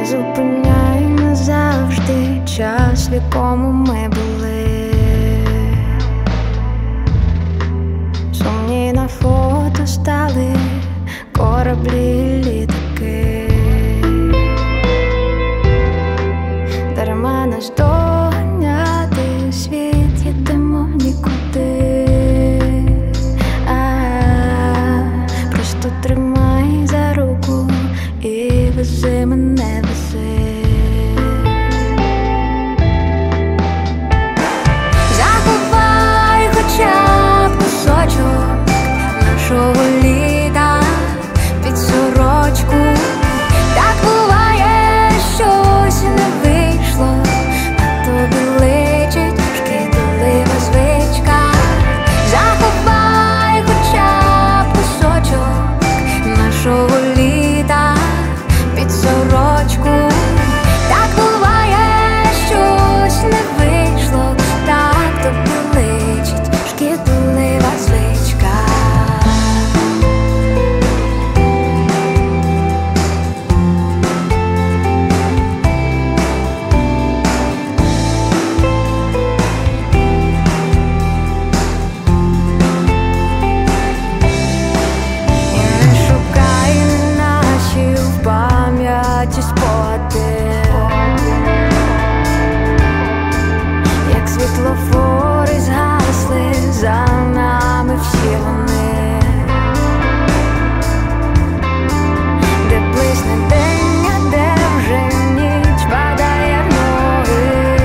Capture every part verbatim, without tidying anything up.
зупиняй назавжди час, в якому ми були. Сумні на фото стали кораблі, літаки. Дарма нас доганяти, світ їдемо в нікуди. А, просто тримай за руку і вези мене, вези. Заховай хоча б кусочок нашого літа під сорочку. Так буває, щось не вийшло, а тобі личить шкідлива звичка. Заховай хоча б кусочок нашого літа під сорочку. Так буває, щось не вийшло, так тобі личить шкідлива звичка. Пам'яті спогади, як світлофори згасли, за нами всі вони, де блисне день, а де вже ніч падає в ноги,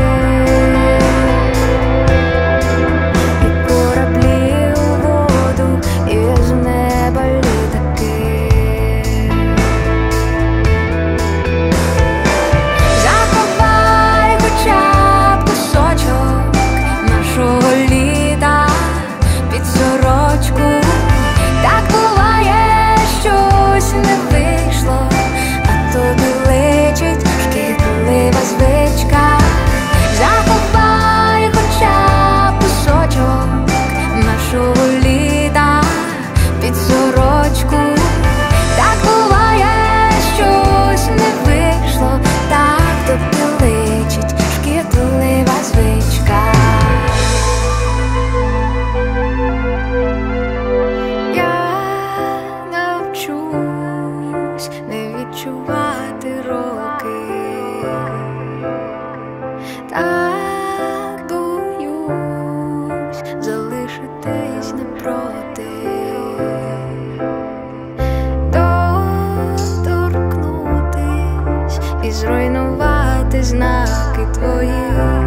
і кораблі у воду, і з неба літаки. Так буває, щось не вийшло, а тобі личить шкідлива звичка. Заховай хоча б кусочок нашого літа під сорочку. Так буває, щось не вийшло, так тобі личить шкідлива звичка. Не відчувати роки, так боюсь залишитись напроти, доторкнутись і зруйнувати знаки твої.